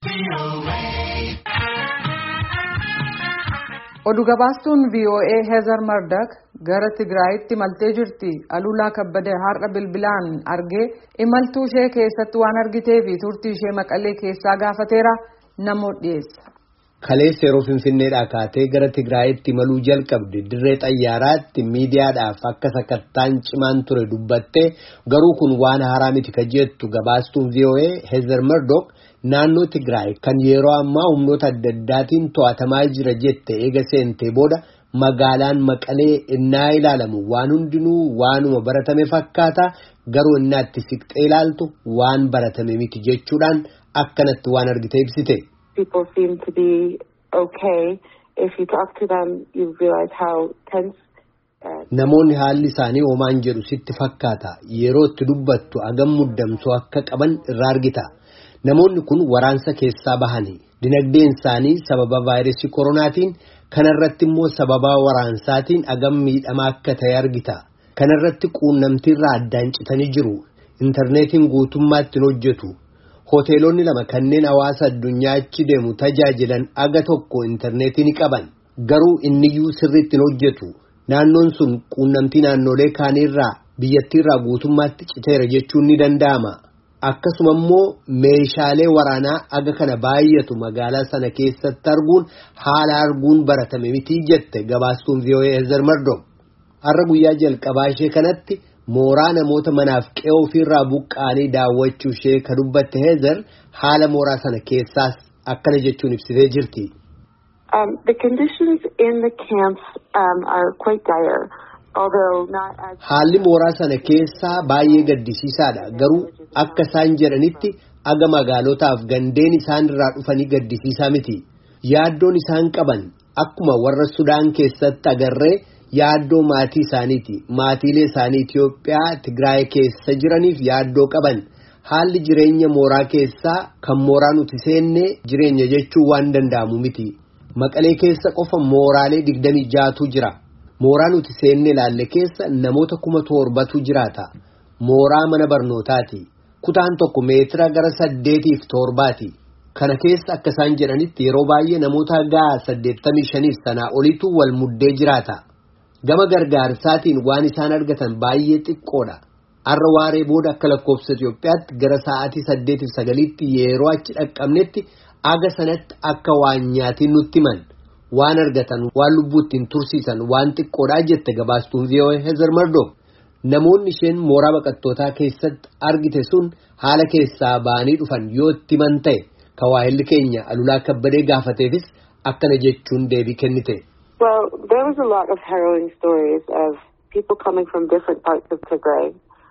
Oduu gabaastuun VOA Heather Murdock gara Tigraayitti imaltee jirti. Alulaa Kabbadee har'a bilbilaan argee imaltuu ishee keessatti waan argitee fi turtii ishee Maqalee keessaa gaafateera. Namoo dhiyeessa. Kaleessa yeroo Finfinneedhaa kaatee gara Tigraayitti imaluu jalqabde dirree xayyaaraatti miidiyaadhaaf akka sakattaan cimaan ture dubbattee garuu kun waan haaraa miti ka jettu gabaastuun VOA Heather Murdock naannoo Tigraay kan yeroo ammaa humnoota adda addaatiin to'atamaa jira jette eega seentee booda magaalaan Maqalee innaa ilaalamu waan hundinuu waanuma baratame fakkaata garuu innaatti siqxee ilaaltu waan baratame miti jechuudhaan akkanatti waan argite ibsite. People seem to be okay. If you talk to them, you realize how tense. Namoonni haalli isaanii homaan jedhu sitti fakkaata. Yeroo itti dubbattu agam muddamsuu akka qaban irraa argita. Namoonni kun waraansa keessaa bahanii dinagdeen isaanii sababa vaayirasii koronaatiin kanarratti immoo sababa waraansaatiin agam miidhamaa akka ta'e argita. Kanarratti quunnamtiirraa addaan citanii jiru. Intarneetiin guutummaatti hin hojjetu. Hoteelonni lama kanneen hawaasa addunyaa achi deemu tajaajilan aga tokko intarneetii ni qaban. Garuu inniyyuu sirriitti hin hojjetu. Naannoon sun quunnamtii naannolee kaaniirraa biyyattiirraa guutummaatti citeera jechuun ni danda'ama. Akkasuma immoo meeshaalee waraanaa aga kana baay'atu magaalaa sana keessatti arguun haala arguun baratame miti jette gabaastuun VOA Heather Murdock. Har'a guyyaa jalqabaa ishee kanatti mooraa namoota manaaf qe'ee ofiirraa buqqaanii daawwachuu ishee ka dubbatte Heather haala mooraa sana keessaas akkana jechuun ibsitee jirti. The conditions in the camps are quite dire. Haalli mooraa sana keessaa baay'ee gaddisiisaadha. Garuu akka isaan jedhanitti aga magaalotaaf gandeen isaan irraa dhufanii gaddisiisaa miti. Yaaddoon isaan qaban akkuma warra Sudaan keessatti agarree yaaddoo maatii isaaniiti. Maatiilee isaanii Itiyoophiyaa Tigraay keessa jiraniif yaaddoo qaban. Haalli jireenya mooraa keessaa kan mooraa nuti seenne jireenya jechuun waan danda'amu miti. Maqalee keessa qofa mooraalee 26tu jira. Mooraa nuti seenne ilaalle keessa namoota 7,000tu jiraata. Mooraa mana barnootaati. Kutaan tokko meetira gara 8-7ti. Kana keessa akka isaan jedhanitti yeroo baay'ee namoota gaa 85 sanaa olitu wal muddee jiraata. Gama gargaarsaatiin waan isaan argatan baay'ee xiqqoodha. Har'a waaree booda akka lakkoofsa Itiyoophiyaatti gara sa'aatii 8-9tti yeroo achi dhaqqabnetti aga sanatti akka waan nyaatiin nutti himan. Waan argatan waan lubbuuttiin tursiisan waan xiqqoodhaa jette gabaastuun VOA Heather Murdock. Namoonni isheen mooraa baqattootaa keessatti argite sun haala keessaa ba'anii dhufan yoo itti himan ta'e ka waa'illi keenya Alulaa Kabbadee gaafateefis akkana jechuun deebii kennite. Well, there was a lot of harrowing stories of people coming from different parts of Tigray.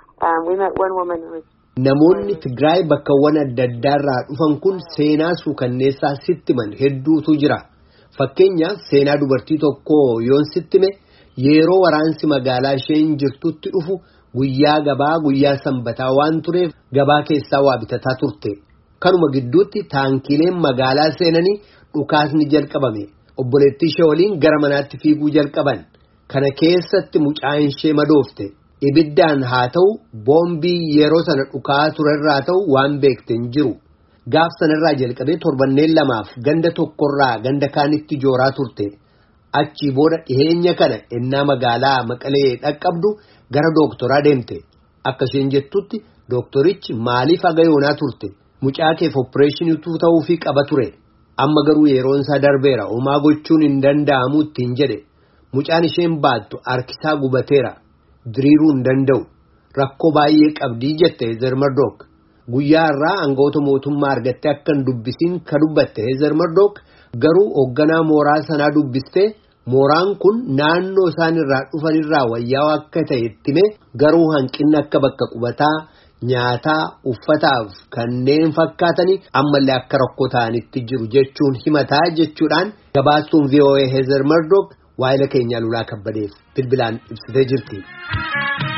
We met one woman who was Namoonni Tigraay bakkawwan adda addaarraa dhufan kun seenaa suukanneessaa sitti himan hedduutu jira. Fakkeenyaaf seenaa dubartii tokko yoon sittime yeroo waraansi magaalaa isheen jirtutti dhufu guyyaa gabaa guyyaa sanbataa waan tureef gabaa keessaa waa bitataa turte. Kanuma gidduutti taankileen magaalaa seenanii dhukaasni jalqabame. Obboleettii ishee waliin gara manaatti fiiguu jalqaban. Kana keessatti mucaan ishee madoofte. Ibiddaan haa ta'u boombii yeroo sana dhukaa turerraa ta'u waan beekte hin jiru. Gaaf sanarraa jalqabee torbanneen lamaaf ganda tokkorraa ganda kaanitti jooraa turte. Achii booda dhiheenya kana ennaa magaalaa Maqalee dhaqqabdu gara dooktoraa deemte. Akka isheen jettutti dooktorichi maaliif aga yoonaa turte? Mucaa keef opereeshiniitu ta'uufii qaba ture. Amma garuu yeroon isaa darbeera homaa gochuun hin danda'amu ittiin jedhe. Mucaan isheen baattu harkisaa gubateera. Diriiruu hin danda'u. Rakkoo baay'ee qabdii jette Heather Murdock. Guyyaa irraa aangawoota mootummaa argattee akka hin dubbisiin ka dubbatte Heather Murdock garuu hoogganaa mooraa sanaa dubbistee mooraan kun naannoo isaan irraa dhufanirraa wayyaa'aa akka ta'e ittime garuu hanqinni akka bakka qubataa nyaataa uffataaf kanneen fakkaatanii ammallee akka rakkoo ta'anitti jiru jechuun himataa jechuudhaan gabaastuun VOA Heather Murdock waa'ila keenya Alulaa Kabbadeef bilbilaan ibsitee jirti.